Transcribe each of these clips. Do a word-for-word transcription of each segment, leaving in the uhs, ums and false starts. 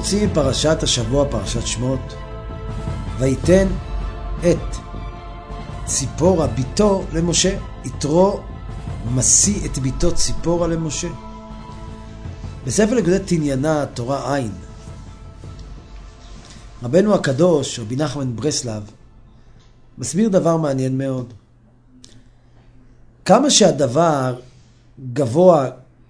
מוצאים פרשת השבוע, פרשת שמות, ויתן את ציפורה ביתו למשה. יתרו משיא את ביתו ציפורה למשה. בספר נקודת עניינה תורה עין, רבנו הקדוש רבי נחמן ברסלב מסביר דבר מעניין מאוד. כמה שהדבר גבוה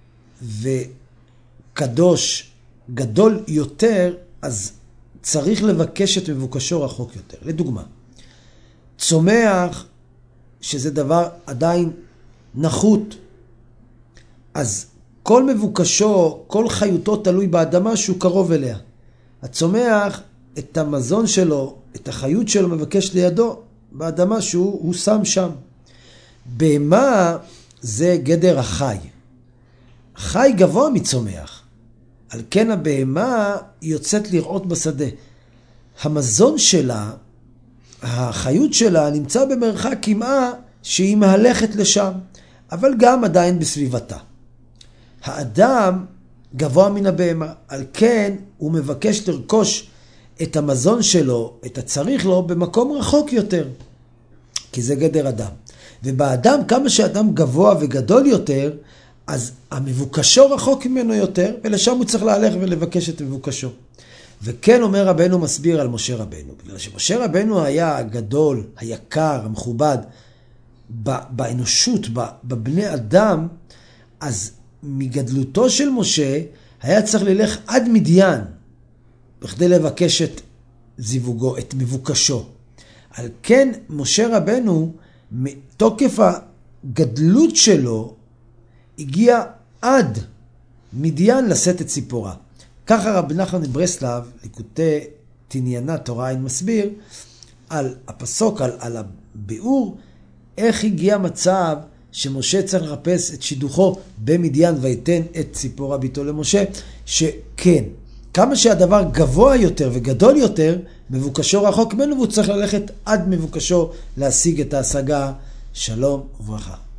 וקדוש גדול יותר, אז צריך לבקש את מבוקשו רחוק יותר. לדוגמה, צומח שזה דבר עדיין נחות, אז כל מבוקשו, כל חיותו תלוי באדמה שהוא קרוב אליה. הצומח את המזון שלו, את החיות שלו מבקש לידו באדמה שהוא הוא שם שם. בהמה זה גדר החי. חי גבוה מצומח. על כן הבהמה יוצאת לרעות בשדה. המזון שלה, החיות שלה נמצא במרחק כמעה שהיא מהלכת לשם, אבל גם עדיין בסביבתה. האדם גבוה מן הבהמה, על כן הוא מבקש לרכוש את המזון שלו, את הצריך לו, במקום רחוק יותר, כי זה גדר אדם. ובאדם, כמה שאדם גבוה וגדול יותר, אז המבוקשו רחוק ממנו יותר, ולשם הוא צריך להלך ולבקש את מבוקשו. וכן אומר רבנו מסביר על משה רבנו, בגלל שמשה רבנו היה הגדול, היקר, המכובד, באנושות, בבני אדם, אז מגדלותו של משה היה צריך ללך עד מדיין, בכדי לבקש את זיווגו, את מבוקשו. על כן משה רבנו, מתוקף הגדלות שלו, הגיע עד מדיין לשאת את ציפורה. ככה רבי נחמן ברסלב, ליקוטי עניינה תורה עין, מסביר על הפסוק, על, על הביאור, איך הגיע מצב שמשה צריך לחפש את שידוכו במדיין ויתן את ציפורה ביתו למשה, שכן, כמה שהדבר גבוה יותר וגדול יותר, מבוקשו רחוק ממנו, והוא צריך ללכת עד מבוקשו להשיג את ההשגה. שלום וברכה.